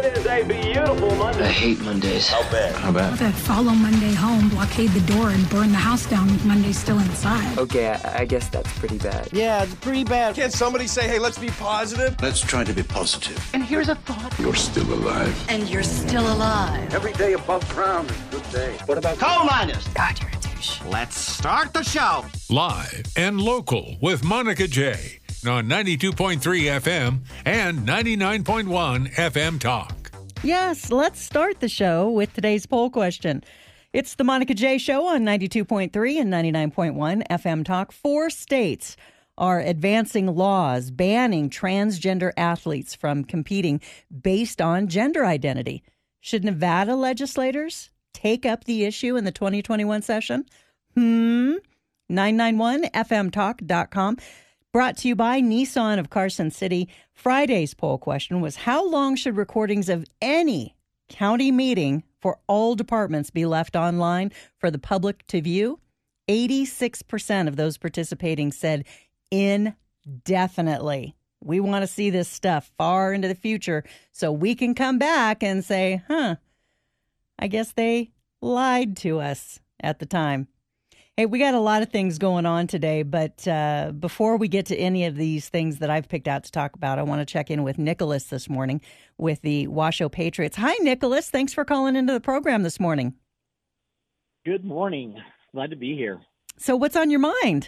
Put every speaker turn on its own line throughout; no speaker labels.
It is a beautiful Monday.
I hate Mondays.
How bad?
How bad?
To follow Monday home, blockade the door, and burn the house down with Monday still inside.
Okay, I guess that's pretty bad.
Yeah, it's pretty bad.
Can't somebody say, hey, let's be positive?
Let's try to be positive.
And here's a thought.
You're still alive.
And you're still alive.
Every day above ground is a good day.
What about
Coal miners.
God, you're a douche.
Let's start the show.
Live and local with Monica J. on 92.3 FM and 99.1 FM Talk.
Yes, let's start the show with today's poll question. It's the Monica J. Show on 92.3 and 99.1 FM Talk. 4 states are advancing laws banning transgender athletes from competing based on gender identity. Should Nevada legislators take up the issue in the 2021 session? 991fmtalk.com. Brought to you by Nissan of Carson City. Friday's poll question was, how long should recordings of any county meeting for all departments be left online for the public to view? 86% of those participating said indefinitely. We want to see this stuff far into the future so we can come back and say, I guess they lied to us at the time. Hey, we got a lot of things going on today, but before we get to any of these things that I've picked out to talk about, I want to check in with Nicholas this morning with the Washoe Patriots. Hi, Nicholas. Thanks for calling into the program this morning.
Good morning. Glad to be here.
So what's on your mind?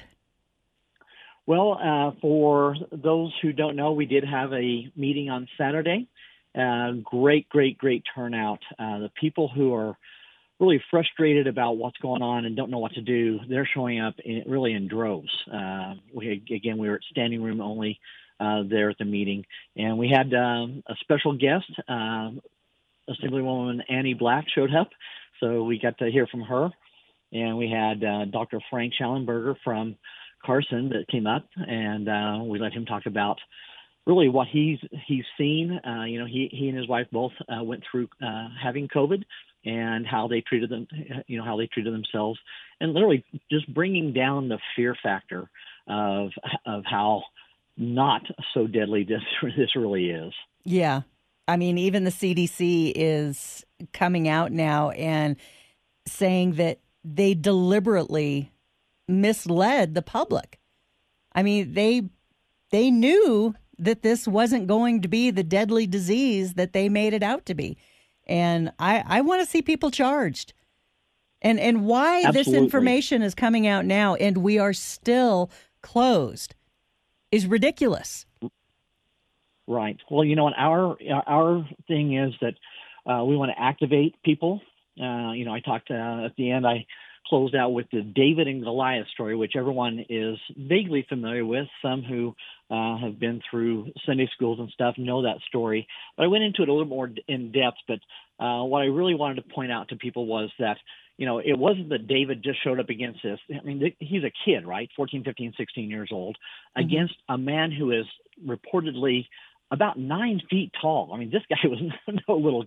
Well, for those who don't know, we did have a meeting on Saturday. Great turnout. The people who are really frustrated about what's going on and don't know what to do, they're showing up really in droves. We were at standing room only there at the meeting, and we had a special guest, Assemblywoman Annie Black showed up, so we got to hear from her, and we had Dr. Frank Schallenberger from Carson that came up, and we let him talk about really what he's seen. He and his wife both went through having COVID, and how they treated them, how they treated themselves, and literally just bringing down the fear factor of how not so deadly this really is.
Yeah. I mean, even the CDC is coming out now and saying that they deliberately misled the public. I mean, they knew that this wasn't going to be the deadly disease that they made it out to be. And I want to see people charged. And why
Absolutely.
This information is coming out now and we are still closed is ridiculous.
Right. Well, and our thing is that we want to activate people. I talked at the end, I closed out with the David and Goliath story, which everyone is vaguely familiar with. Some who have been through Sunday schools and stuff know that story. But I went into it a little more in depth. But what I really wanted to point out to people was that, it wasn't that David just showed up against this. I mean, he's a kid, right? 14, 15, 16 years old, against a man who is reportedly about 9 feet tall. I mean, this guy was no little,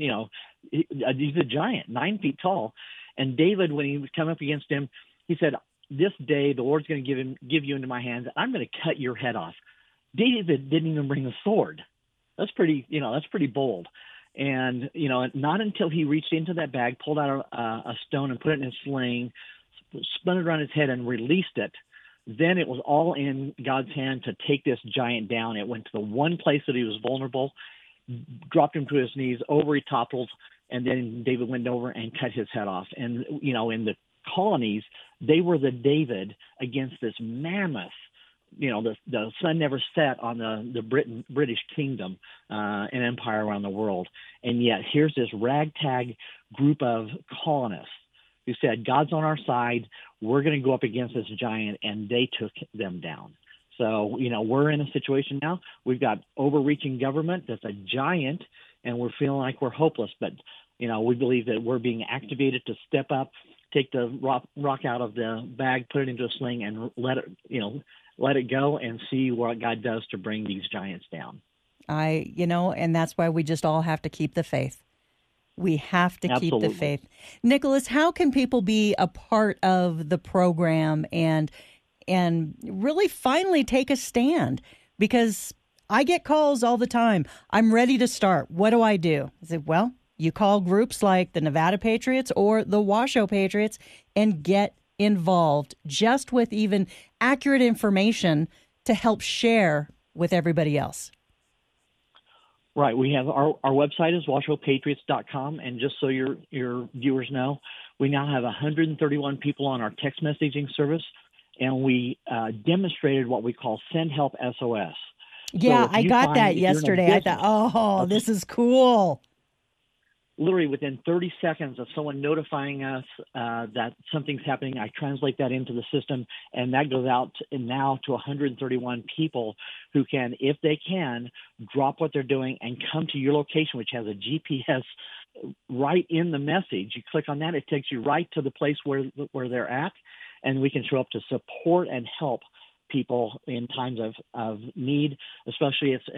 he's a giant, 9 feet tall. And David, when he was coming up against him, he said, this day the Lord's going to give you into my hands. And I'm going to cut your head off. David didn't even bring a sword. That's pretty bold. And, not until he reached into that bag, pulled out a stone and put it in his sling, spun it around his head and released it, then it was all in God's hand to take this giant down. It went to the one place that he was vulnerable, dropped him to his knees, over he toppled, and then David went over and cut his head off. And, in the colonies, they were the David against this mammoth, the sun never set on the British kingdom and empire around the world. And yet here's this ragtag group of colonists who said, God's on our side. We're going to go up against this giant, and they took them down. So, we're in a situation now. We've got overreaching government that's a giant, and we're feeling like we're hopeless. But, we believe that we're being activated to step up, take the rock out of the bag, put it into a sling, and let it go and see what God does to bring these giants down.
And that's why we just all have to keep the faith. We have to keep the faith. Nicholas, how can people be a part of the program and really finally take a stand? Because I get calls all the time. I'm ready to start. What do I do? I said, well, you call groups like the Nevada Patriots or the Washoe Patriots and get involved just with even accurate information to help share with everybody else.
Right. We have our website is washoepatriots.com. And just so your viewers know, we now have 131 people on our text messaging service, and we demonstrated what we call Send Help SOS.
Yeah,
so
I got that yesterday. I thought, this is cool.
Literally within 30 seconds of someone notifying us that something's happening, I translate that into the system, and that goes out now to 131 people who can, if they can, drop what they're doing and come to your location, which has a GPS right in the message. You click on that, it takes you right to the place where they're at, and we can show up to support and help people in times of need, especially if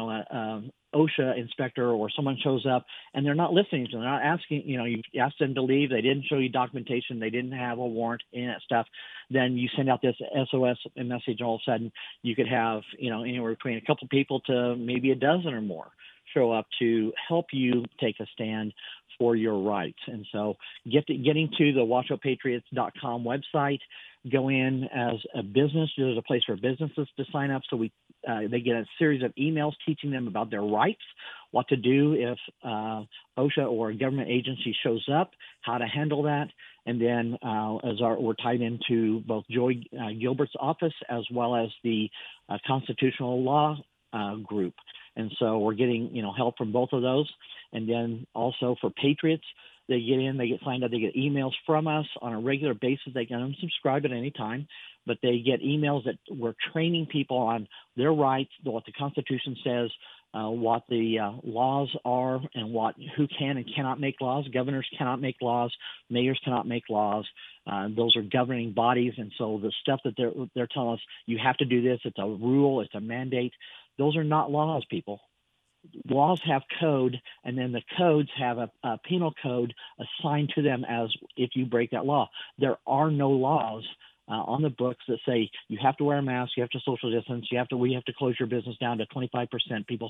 OSHA inspector or someone shows up and they're not listening to them. They're not asking, you asked them to leave. They didn't show you documentation. They didn't have a warrant, any of that stuff. Then you send out this SOS message. All of a sudden you could have, anywhere between a couple people to maybe a dozen or more show up to help you take a stand for your rights. And so getting to the washoepatriots.com website, go in as a business. There's a place for businesses to sign up. So they get a series of emails teaching them about their rights, what to do if OSHA or a government agency shows up, how to handle that. And then we're tied into both Joy Gilbert's office as well as the constitutional law group. And so we're getting, help from both of those. And then also for Patriots, they get in, they get signed up, they get emails from us on a regular basis. They can unsubscribe at any time, but they get emails that we're training people on their rights, what the Constitution says, what the laws are, and who can and cannot make laws. Governors cannot make laws. Mayors cannot make laws. Those are governing bodies. And so the stuff that they're telling us, you have to do this, it's a rule, it's a mandate. Those are not laws, people. Laws have code, and then the codes have a penal code assigned to them as if you break that law. There are no laws on the books that say you have to wear a mask, you have to social distance, we have to close your business down to 25%. People,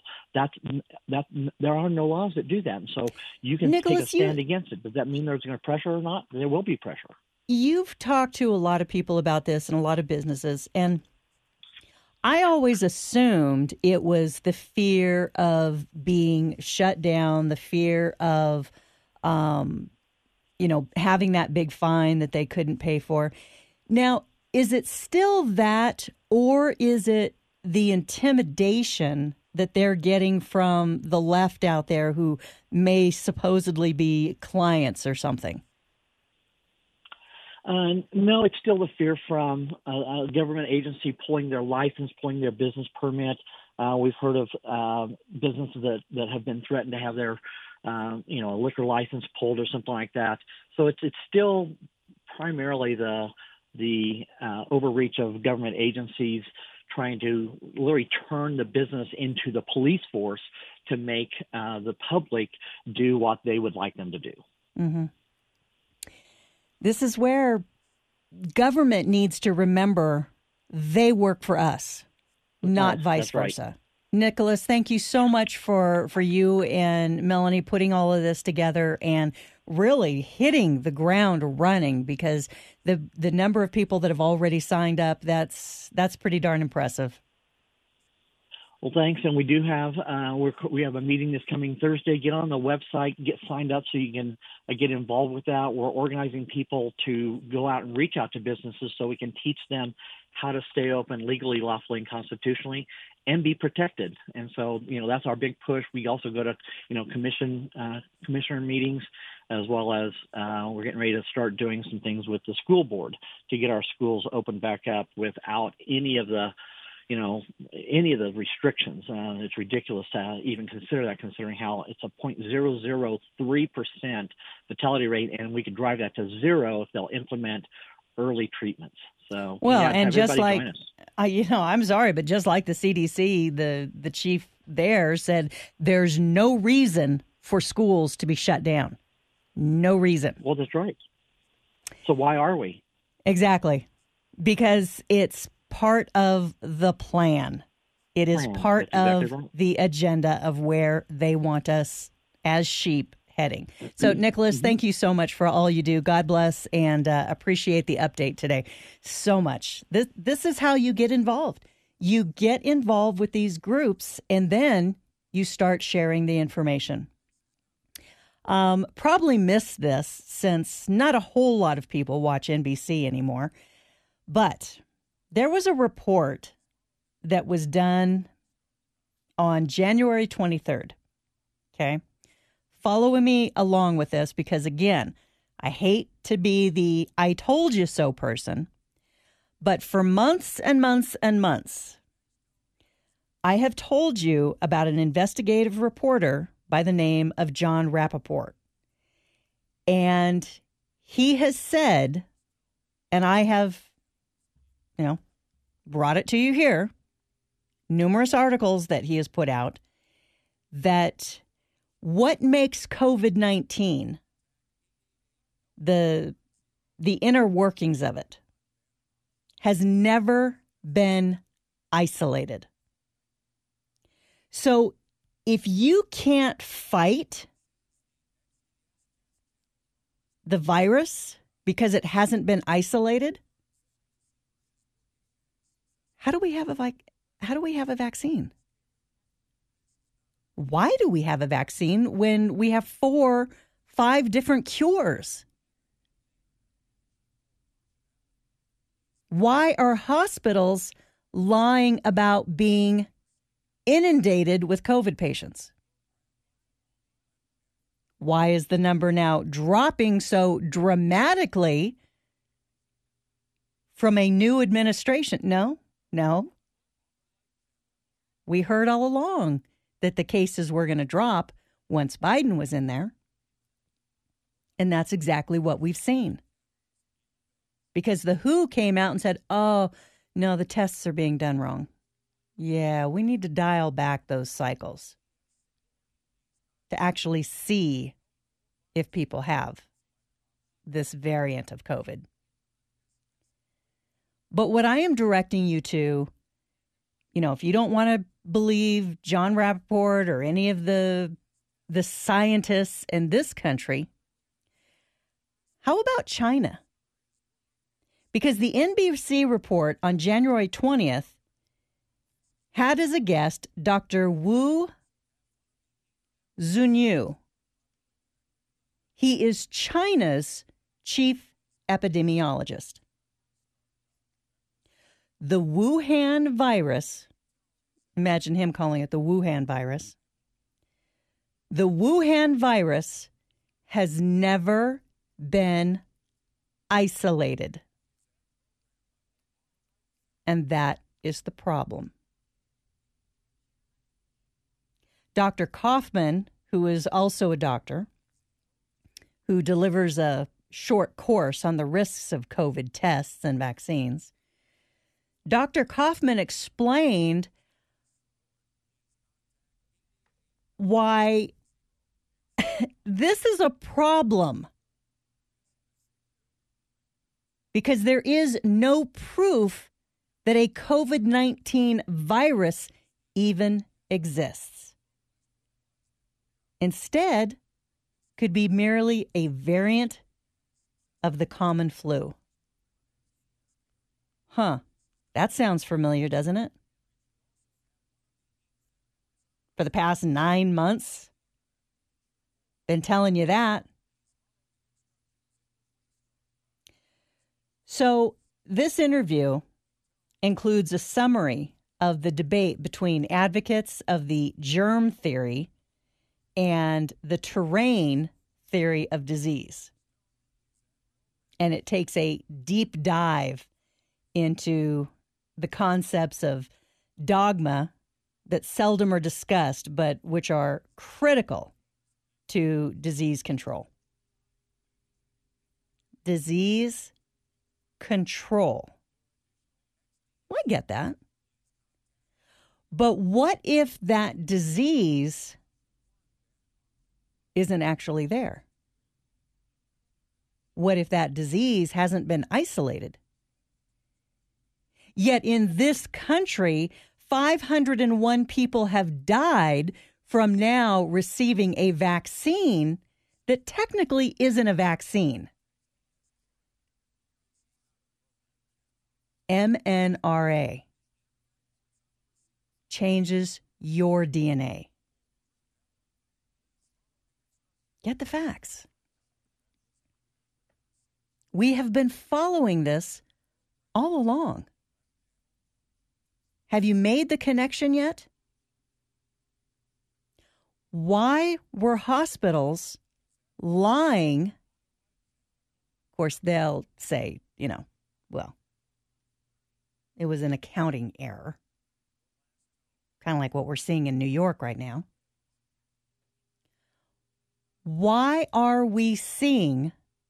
there are no laws that do that, and so you can take a stand against it. Does that mean there's going to pressure or not? There will be pressure. You've
talked to a lot of people about this and a lot of businesses, and I always assumed it was the fear of being shut down, the fear of, having that big fine that they couldn't pay for. Now, is it still that, or is it the intimidation that they're getting from the left out there who may supposedly be clients or something?
No, it's still the fear from a government agency pulling their license, pulling their business permit. We've heard of businesses that have been threatened to have their, liquor license pulled or something like that. So it's still primarily the overreach of government agencies trying to literally turn the business into the police force to make the public do what they would like them to do.
Mm-hmm. This is where government needs to remember they work for us, not vice versa. Right. Nicholas, thank you so much for you and Melanie putting all of this together and really hitting the ground running, because the number of people that have already signed up, that's pretty darn impressive.
Well, thanks. And we do have we have a meeting this coming Thursday. Get on the website, get signed up so you can get involved with that. We're organizing people to go out and reach out to businesses so we can teach them how to stay open legally, lawfully, and constitutionally and be protected. And so, that's our big push. We also go to, commissioner meetings, as well as we're getting ready to start doing some things with the school board to get our schools open back up without any of the restrictions. It's ridiculous to even consider that, considering how it's a 0.003% fatality rate, and we could drive that to zero if they'll implement early treatments. So,
and just like, I'm sorry, but just like the CDC, the chief there said, there's no reason for schools to be shut down. No reason.
Well, that's right. So why are we?
Exactly. Because it's part of the plan. It is
plan.
part
That's
of
exactly right.
the agenda of where they want us as sheep heading. So, Nicholas, thank you so much for all you do. God bless, and appreciate the update today so much. This is how you get involved. You get involved with these groups, and then you start sharing the information. Probably missed this since not a whole lot of people watch NBC anymore, but there was a report that was done on January 23rd. Okay. Follow me along with this because, again, I hate to be the I told you so person, but for months and months and months, I have told you about an investigative reporter by the name of John Rappaport. And he has said, and I have, brought it to you here, numerous articles that he has put out, that what makes COVID-19, the inner workings of it, has never been isolated. So if you can't fight the virus because it hasn't been isolated, how do we have a vaccine? Why do we have a vaccine when we have 4, 5 different cures? Why are hospitals lying about being inundated with COVID patients? Why is the number now dropping so dramatically from a new administration? No. We heard all along that the cases were going to drop once Biden was in there. And that's exactly what we've seen. Because the WHO came out and said, oh, no, the tests are being done wrong. Yeah, we need to dial back those cycles to actually see if people have this variant of COVID. But what I am directing you to, if you don't want to believe John Rappaport or any of the scientists in this country, how about China? Because the NBC report on January 20th had as a guest Dr. Wu Zunyu. He is China's chief epidemiologist. The Wuhan virus, imagine him calling it the Wuhan virus. The Wuhan virus has never been isolated. And that is the problem. Dr. Kaufman, who is also a doctor, who delivers a short course on the risks of COVID tests and vaccines, Dr. Kaufman explained why this is a problem. Because there is no proof that a COVID-19 virus even exists. Instead, could be merely a variant of the common flu. That sounds familiar, doesn't it? For the past 9 months, been telling you that. So this interview includes a summary of the debate between advocates of the germ theory and the terrain theory of disease. And it takes a deep dive into the concepts of dogma that seldom are discussed, but which are critical to disease control. Disease control. Well, I get that. But what if that disease isn't actually there? What if that disease hasn't been isolated? Yet in this country, 501 people have died from now receiving a vaccine that technically isn't a vaccine. mRNA changes your DNA. Get the facts. We have been following this all along. Have you made the connection yet? Why were hospitals lying? Of course, they'll say, well, it was an accounting error. Kind of like what we're seeing in New York right now. Why are we seeing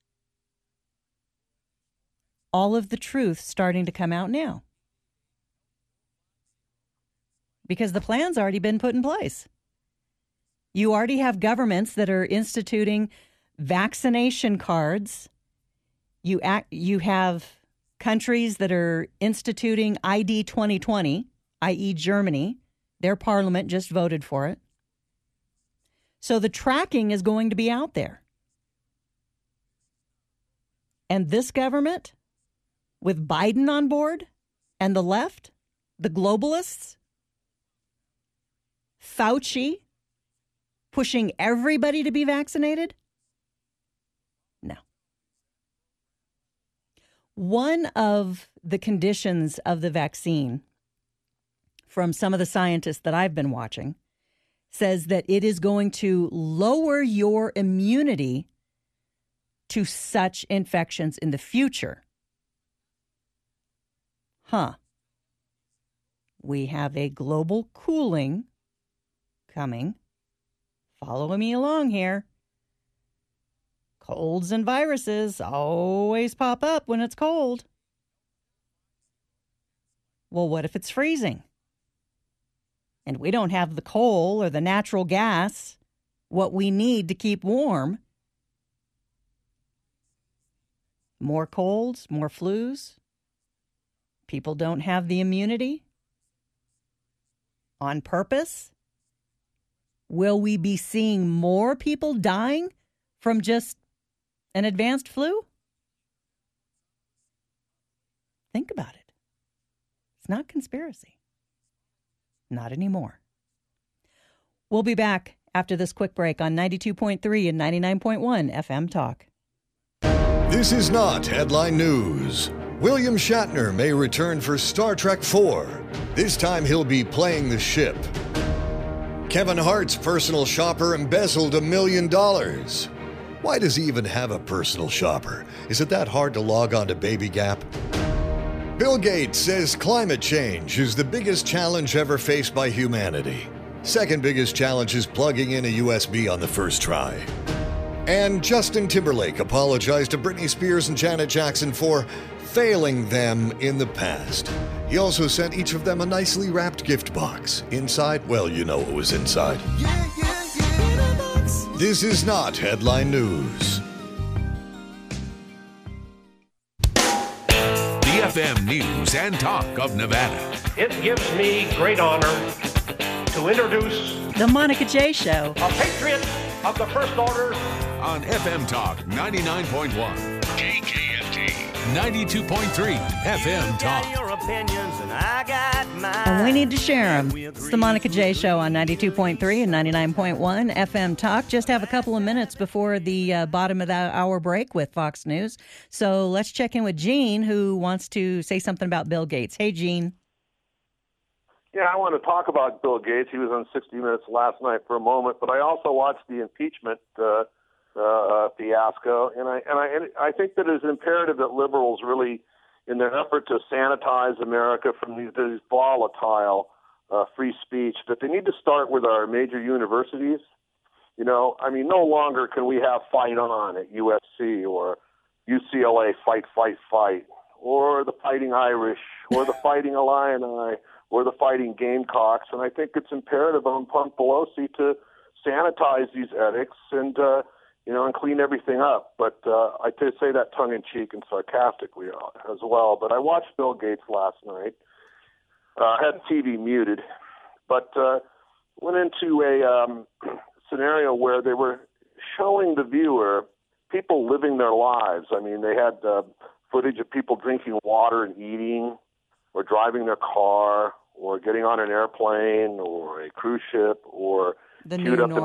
all of the truth starting to come out now? Because the plan's already been put in place. You already have governments that are instituting vaccination cards. You have countries that are instituting ID 2020, i.e. Germany. Their parliament just voted for it. So the tracking is going to be out there. And this government, with Biden on board and the left, the globalists, Fauci, pushing everybody to be vaccinated? No. One of the conditions of the vaccine, from some of the scientists that I've been watching, says that it is going to lower your immunity to such infections in the future. We have a global cooling coming. Follow me along here. Colds and viruses always pop up when it's cold. Well, what if it's freezing? And we don't have the coal or the natural gas, what we need to keep warm. More colds, more flus. People don't have the immunity on purpose. Will we be seeing more people dying from just an advanced flu? Think about it. It's not conspiracy. Not anymore. We'll be back after this quick break on 92.3 and 99.1 FM Talk.
This is not headline news. William Shatner may return for Star Trek IV. This time he'll be playing the ship. Kevin Hart's personal shopper embezzled $1 million. Why does he even have a personal shopper? Is it that hard to log on to Baby Gap? Bill Gates says climate change is the biggest challenge ever faced by humanity. Second biggest challenge is plugging in a USB on the first try. And Justin Timberlake apologized to Britney Spears and Janet Jackson for failing them in the past. He also sent each of them a nicely wrapped gift box. Inside, well, you know what was inside. This is not headline news.
The FM News and Talk of Nevada.
It gives me great honor to introduce
The Monica J. Show.
a patriot of the First Order.
On FM Talk 99.1, KKFT 92.3 FM Talk.
And we need to share them. It's the Monica J. Show on 92.3 and 99.1 FM Talk. Just have a couple of minutes before the bottom of the hour break with Fox News. So let's check in with Gene, who wants to say something about Bill Gates. Hey, Gene.
Yeah, I want to talk about Bill Gates. He was on 60 Minutes last night for a moment, but I also watched the impeachment fiasco, and I think that it's imperative that liberals really, in their effort to sanitize America from these volatile free speech, that they need to start with our major universities. No longer can we have Fight On at USC or UCLA Fight, or the Fighting Irish, or the Fighting Illini, or the Fighting Gamecocks. And I think it's imperative on Pelosi to sanitize these edicts and clean everything up. But I say that tongue-in-cheek and sarcastically as well. But I watched Bill Gates last night, I had the TV muted, but went into a scenario where they were showing the viewer people living their lives. I mean, they had footage of people drinking water and eating, or driving their car, or getting on an airplane, or a cruise ship, or queued up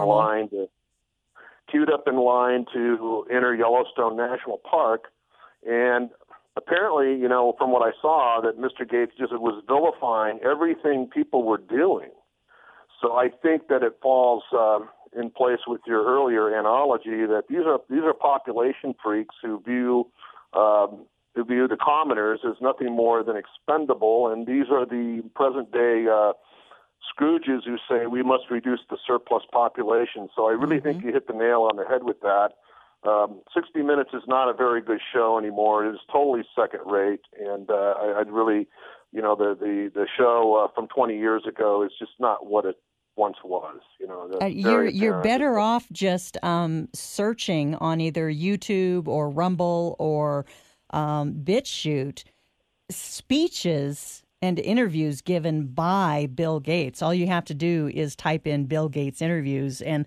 in line to enter Yellowstone National Park. And apparently, you know, from what I saw, that Mr. Gates just was vilifying everything people were doing. So I think that it falls in place with your earlier analogy that these are population freaks who view the commoners as nothing more than expendable, and these are the present day Scrooges who say we must reduce the surplus population. So I really think you hit the nail on the head with that. 60 Minutes is not a very good show anymore. It is totally second rate, and I'd really, you know, the show from 20 years ago is just not what it once was. You know,
you're better off just searching on either YouTube or Rumble or BitChute speeches and interviews given by Bill Gates. All you have to do is type in Bill Gates interviews, and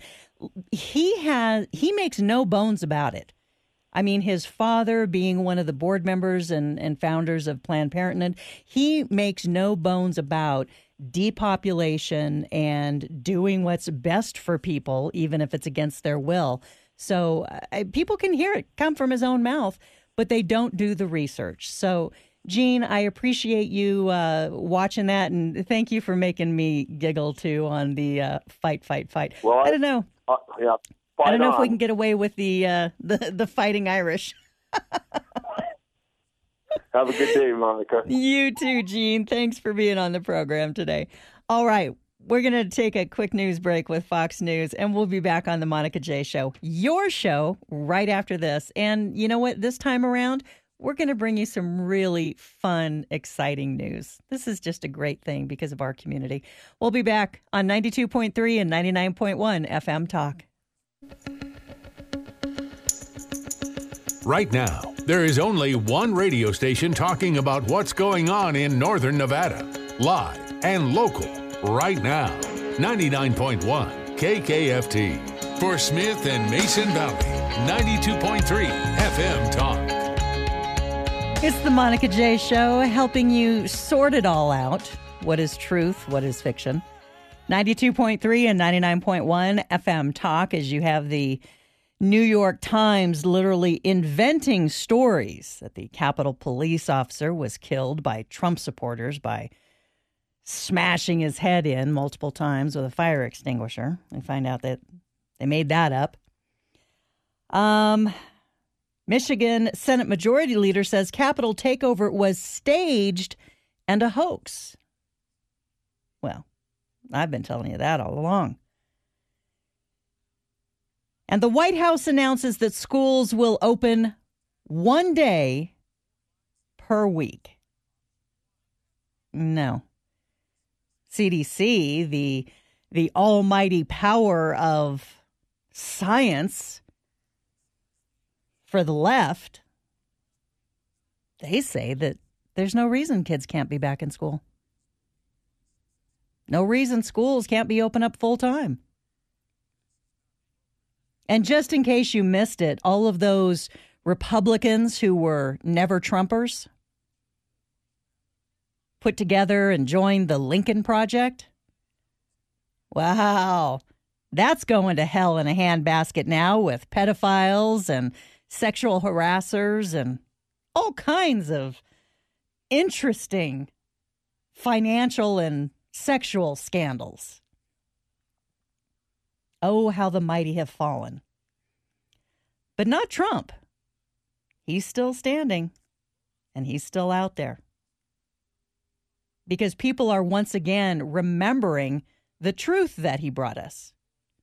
he makes no bones about it. I mean, his father being one of the board members and founders of Planned Parenthood, he makes no bones about depopulation and doing what's best for people, even if it's against their will. So people can hear it come from his own mouth, but they don't do the research. So, Gene, I appreciate you watching that, and thank you for making me giggle, too, on the fight.
Well,
I don't know.
Yeah.
I don't know if we can get away with the fighting Irish.
Have a good day, Monica.
You too, Gene. Thanks for being on the program today. All right. We're going to take a quick news break with Fox News, and we'll be back on the Monica J Show, your show, right after this. And you know what? This time around, we're going to bring you some really fun, exciting news. This is just a great thing because of our community. We'll be back on 92.3 and 99.1 FM Talk.
Right now, there is only one radio station talking about what's going on in Northern Nevada. Live and local. Right now, 99.1 KKFT. For Smith and Mason Valley, 92.3 FM Talk.
It's the Monica J Show, helping you sort it all out. What is truth? What is fiction? 92.3 and 99.1 FM Talk, as you have the New York Times literally inventing stories that the Capitol Police officer was killed by Trump supporters by smashing his head in multiple times with a fire extinguisher. We find out that they made that up. Michigan Senate Majority Leader says Capitol takeover was staged and a hoax. Well, I've been telling you that all along. And the White House announces that schools will open one day per week. No. CDC, the almighty power of science for the left, they say that there's no reason kids can't be back in school. No reason schools can't be open up full time. And just in case you missed it, all of those Republicans who were never Trumpers put together and joined the Lincoln Project. Wow, that's going to hell in a handbasket now with pedophiles and sexual harassers and all kinds of interesting financial and sexual scandals. Oh, how the mighty have fallen. But not Trump. He's still standing, and he's still out there. Because people are once again remembering the truth that he brought us.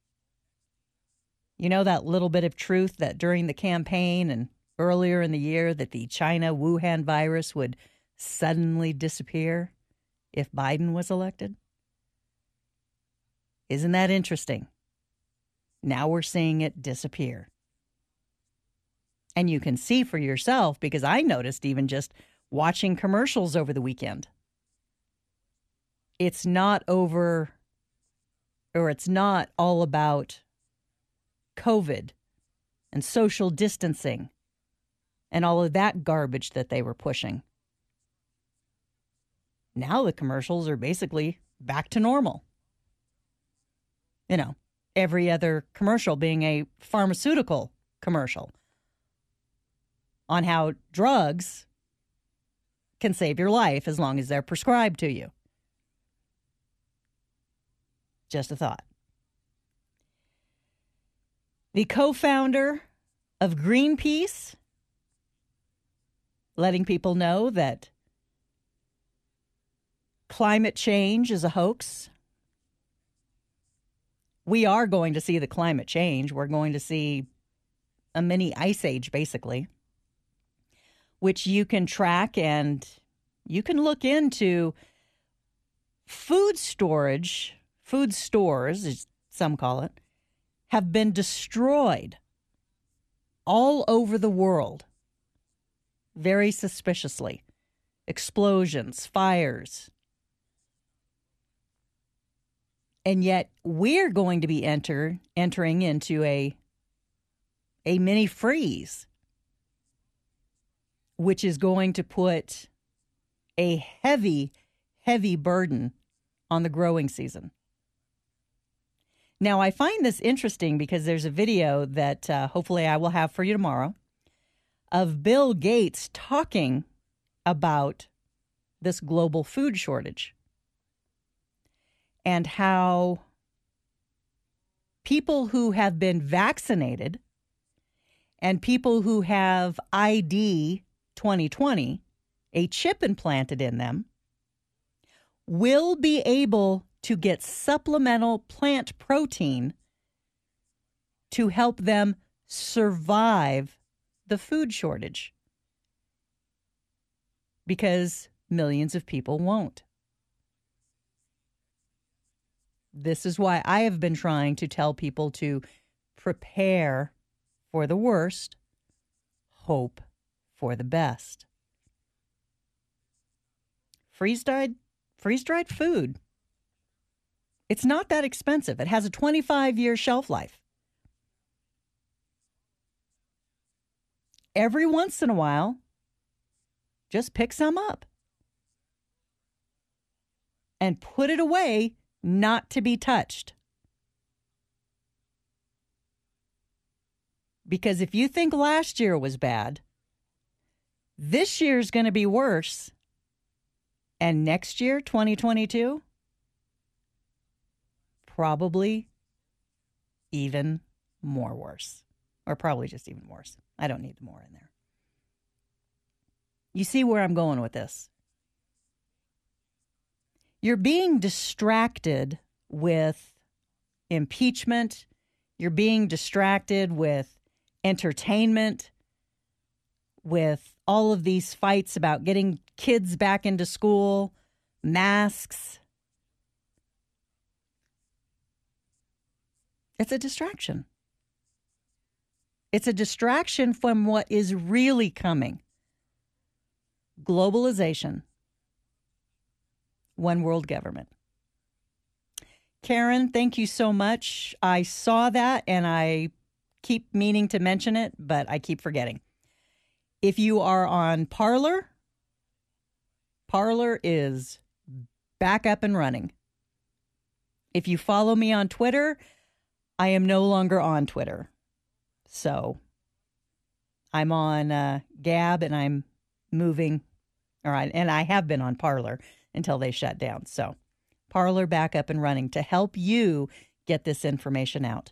You know, that little bit of truth that during the campaign and earlier in the year that the China Wuhan virus would suddenly disappear if Biden was elected? Isn't that interesting? Now we're seeing it disappear. And you can see for yourself, because I noticed even just watching commercials over the weekend. it's not over, or it's not all about COVID and social distancing and all of that garbage that they were pushing. Now the commercials are basically back to normal. You know, every other commercial being a pharmaceutical commercial on how drugs can save your life as long as they're prescribed to you. Just a thought. The co-founder of Greenpeace letting people know that climate change is a hoax. We are going to see the climate change. We're going to see a mini ice age, basically, which you can track, and you can look into food storage. Food stores, as some call it, have been destroyed all over the world, very suspiciously. Explosions, fires. And yet we're going to be entering into a mini freeze, which is going to put a heavy, heavy burden on the growing season. Now, I find this interesting because there's a video that hopefully I will have for you tomorrow of Bill Gates talking about this global food shortage and how people who have been vaccinated and people who have ID 2020, a chip implanted in them, will be able to get supplemental plant protein to help them survive the food shortage, because millions of people won't. This is why I have been trying to tell people to prepare for the worst, hope for the best. Freeze-dried food. It's not that expensive. It has a 25-year shelf life. Every once in a while, just pick some up and put it away, not to be touched. Because if you think last year was bad, this year's going to be worse. And next year, 2022, probably even more worse. Or probably just even worse. I don't need more in there. You see where I'm going with this? You're being distracted with impeachment. You're being distracted with entertainment, with all of these fights about getting kids back into school, masks. It's a distraction. It's a distraction from what is really coming. Globalization. One world government. Karen, thank you so much. I saw that and I keep meaning to mention it, but I keep forgetting. If you are on Parler, Parler is back up and running. If you follow me on Twitter, I am no longer on Twitter. So I'm on Gab and I'm moving. All right. And I have been on Parler until they shut down. So Parler back up and running to help you get this information out.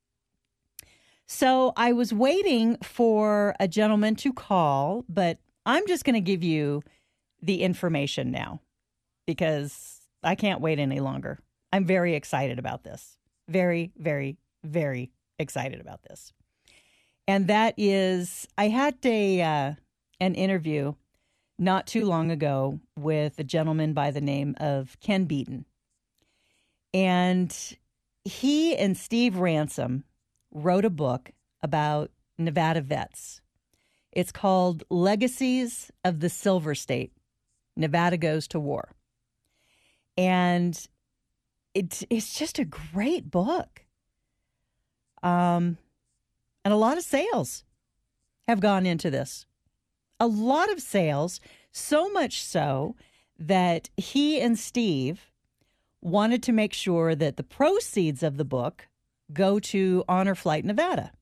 So I was waiting for a gentleman to call, but I'm just going to give you the information now because I can't wait any longer. I'm very excited about this. Very, very, very excited about this. And that is, I had an interview not too long ago with a gentleman by the name of Ken Beaton. And he and Steve Ransom wrote a book about Nevada vets. It's called Legacies of the Silver State. Nevada Goes to War. And it's just a great book. And a lot of sales have gone into this. A lot of sales, so much so that he and Steve wanted to make sure that the proceeds of the book go to Honor Flight Nevada.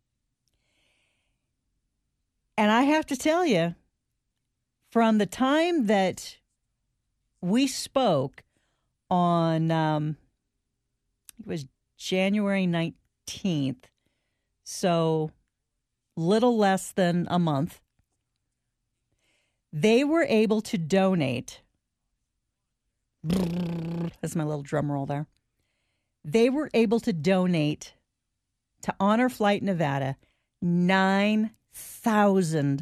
And I have to tell you, from the time that we spoke on, it was January 19th, so little less than a month, they were able to donate. That's my little drum roll there. They were able to donate to Honor Flight Nevada $9,000.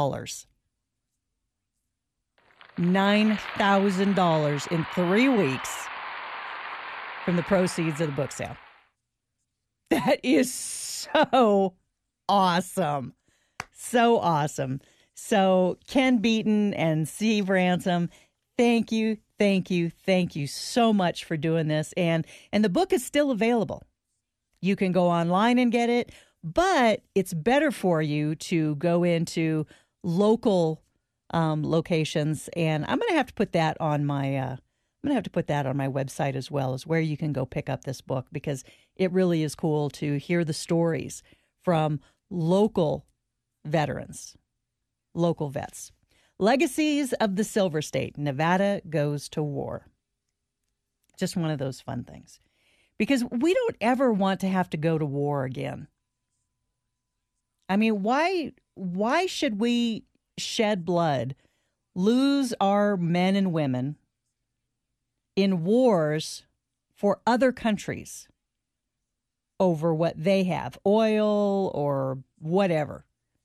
$9,000 in 3 weeks from the proceeds of the book sale. That is so awesome. So awesome. So Ken Beaton and Steve Ransom, thank you so much for doing this. And the book is still available. You can go online and get it, but it's better for you to go into local locations. And I'm going to have to put that on my website as well, as where you can go pick up this book, because it really is cool to hear the stories from local veterans, local vets. Legacies of the Silver State, Nevada Goes to War. Just one of those fun things. Because we don't ever want to have to go to war again. I mean, why should we shed blood, lose our men and women in wars for other countries over what they have, oil or whatever,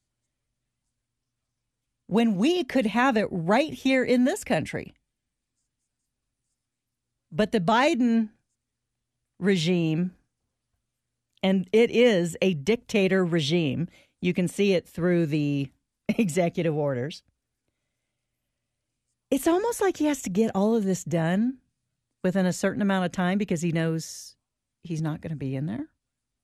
when we could have it right here in this country? But the Biden regime, and it is a dictator regime, you can see it through the executive orders. It's almost like he has to get all of this done within a certain amount of time because he knows he's not going to be in there.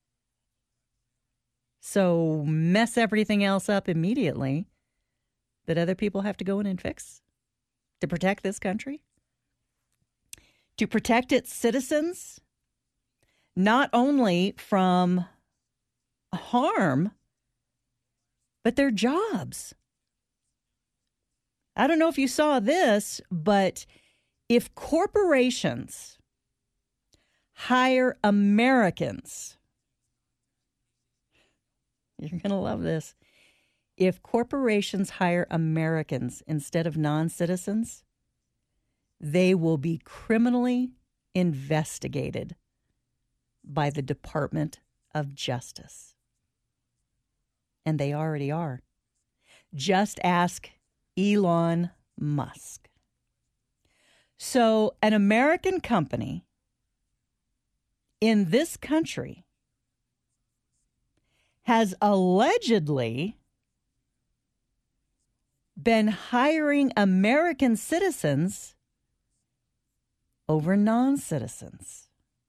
So mess everything else up immediately that other people have to go in and fix to protect this country, to protect its citizens, not only from harm, but their jobs. I don't know if you saw this, but if corporations hire Americans, you're going to love this. If corporations hire Americans instead of non-citizens, they will be criminally investigated by the Department of Justice. And they already are. Just ask Elon Musk. So an American company in this country has allegedly been hiring American citizens over non-citizens.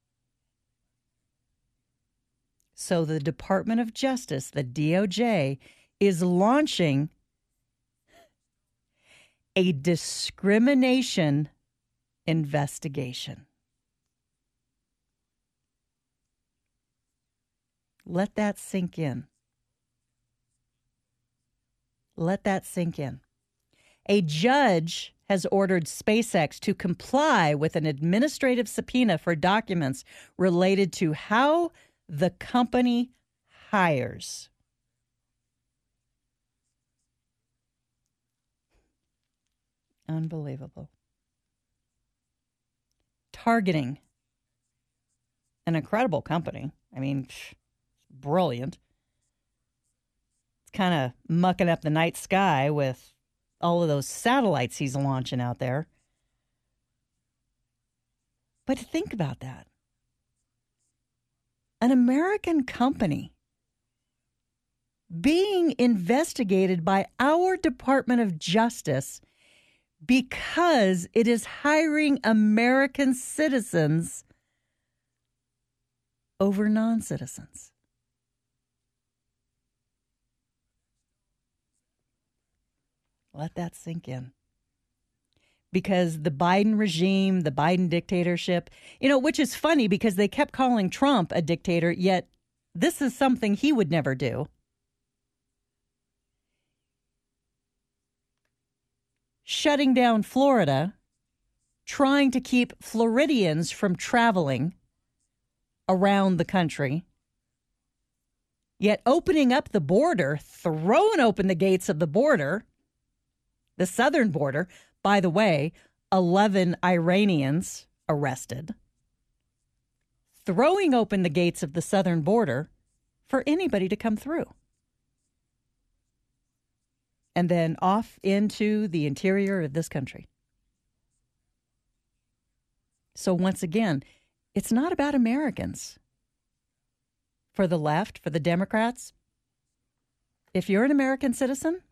So the Department of Justice, the DOJ, is launching a discrimination investigation. Let that sink in. Let that sink in. A judge has ordered SpaceX to comply with an administrative subpoena for documents related to how the company hires. Unbelievable. Targeting an incredible company. I mean, brilliant. It's kind of mucking up the night sky with all of those satellites he's launching out there. But think about that. An American company being investigated by our Department of Justice because it is hiring American citizens over non-citizens. Let that sink in. Because the Biden regime, the Biden dictatorship, which is funny because they kept calling Trump a dictator, yet this is something he would never do. Shutting down Florida, trying to keep Floridians from traveling around the country, yet opening up the border, throwing open the gates of the border, the southern border. By the way, 11 Iranians arrested, throwing open the gates of the southern border for anybody to come through. And then off into the interior of this country. So once again, it's not about Americans. For the left, for the Democrats, if you're an American citizen,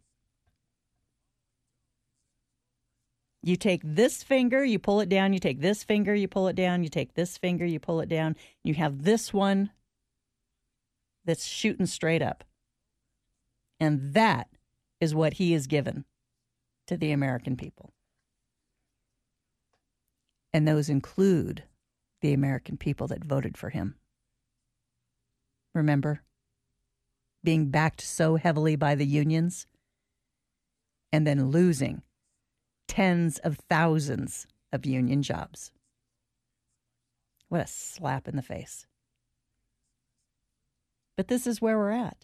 you take this finger, you pull it down, you take this finger, you pull it down, you take this finger, you pull it down. You have this one that's shooting straight up. And that is what he has given to the American people. And those include the American people that voted for him. Remember? Being backed so heavily by the unions and then losing tens of thousands of union jobs. What a slap in the face. But this is where we're at.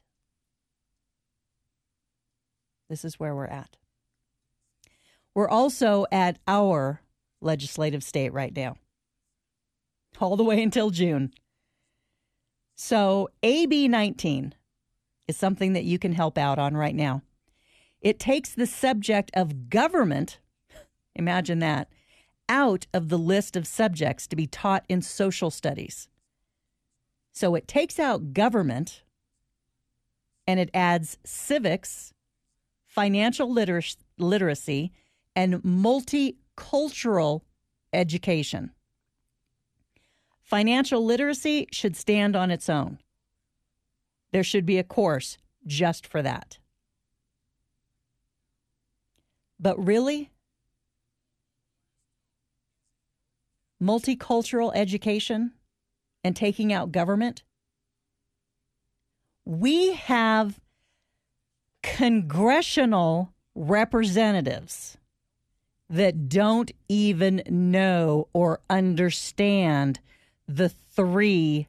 This is where we're at. We're also at our legislative state right now, all the way until June. So AB 19 is something that you can help out on right now. It takes the subject of government, imagine that, out of the list of subjects to be taught in social studies. So it takes out government and it adds civics, financial literacy, and multicultural education. Financial literacy should stand on its own. There should be a course just for that. But really, multicultural education and taking out government, we have congressional representatives that don't even know or understand the three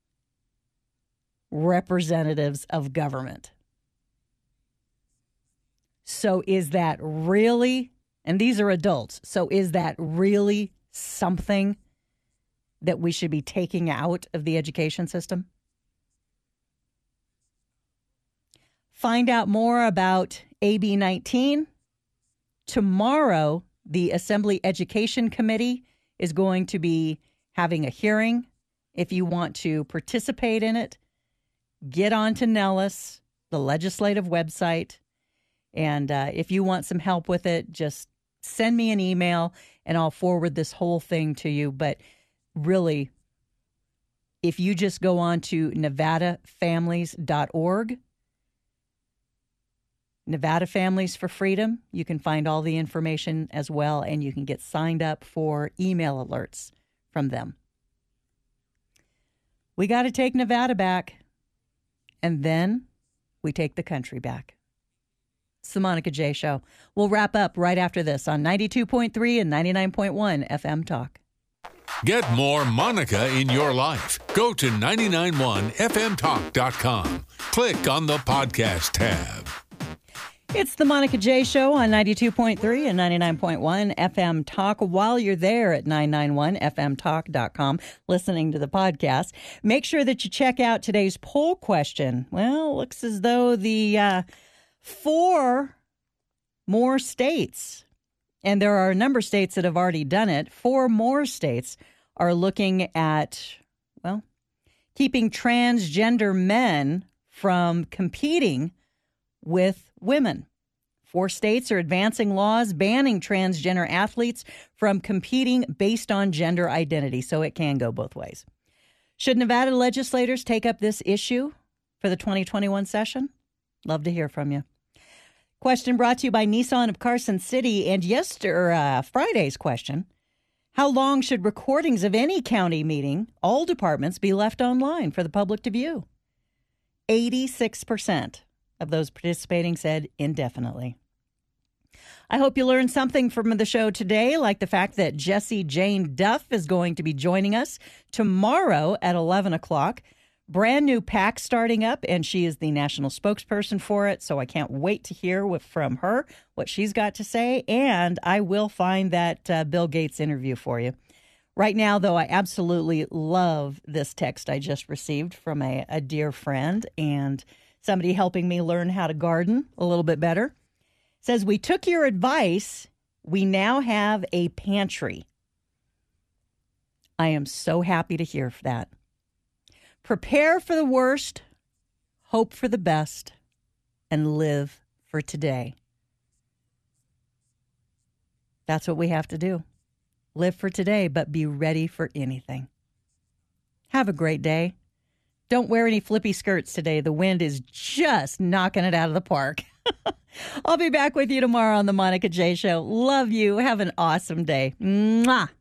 representatives of government. So is that really, and these are adults, so is that really something that we should be taking out of the education system? Find out more about AB 19. Tomorrow, the Assembly Education Committee is going to be having a hearing. If you want to participate in it, get on to Nellis, the legislative website. And if you want some help with it, just send me an email and I'll forward this whole thing to you. But really, if you just go on to NevadaFamilies.org, Nevada Families for Freedom, you can find all the information as well, and you can get signed up for email alerts from them. We got to take Nevada back, and then we take the country back. It's the Monica J. Show. We'll wrap up right after this on 92.3 and 99.1 FM Talk.
Get more Monica in your life. Go to 991fmtalk.com. Click on the podcast tab.
It's the Monica J. Show on 92.3 and 99.1 FM Talk. While you're there at 991fmtalk.com listening to the podcast, make sure that you check out today's poll question. Well, it looks as though the 4 more states, and there are a number of states that have already done it, 4 more states are looking at, well, keeping transgender men from competing with women 4 states are advancing laws banning transgender athletes from competing based on gender identity, so it can go both ways. Should Nevada legislators take up this issue for the 2021 session? Love to hear from you. Question brought to you by Nissan of Carson City. And Friday's question, how long should recordings of any county meeting, all departments, be left online for the public to view? 86% of those participating said indefinitely. I hope you learned something from the show today, like the fact that Jessie Jane Duff is going to be joining us tomorrow at 11 o'clock. Brand new PAC starting up, and she is the national spokesperson for it, so I can't wait to hear from her what she's got to say, and I will find that Bill Gates interview for you. Right now, though, I absolutely love this text I just received from a dear friend and somebody helping me learn how to garden a little bit better. Says, we took your advice. We now have a pantry. I am so happy to hear that. Prepare for the worst, hope for the best, and live for today. That's what we have to do. Live for today, but be ready for anything. Have a great day. Don't wear any flippy skirts today. The wind is just knocking it out of the park. I'll be back with you tomorrow on the Monica J Show. Love you. Have an awesome day. Mwah.